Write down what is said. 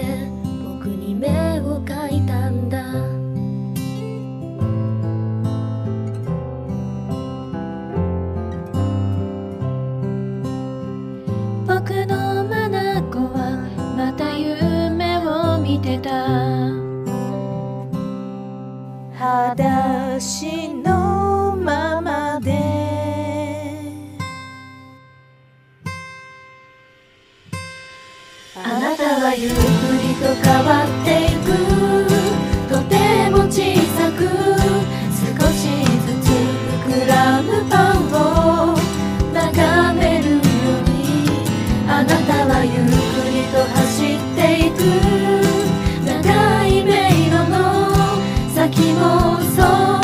て僕に目を描いたんだ。僕の眼はまた夢を見てた。 裸足のままであなたはゆっくりと変わっていく。とても小さく少しずつ膨らむパンを眺めるより、あなたはゆっくりと走っていく。長い迷路の先もそう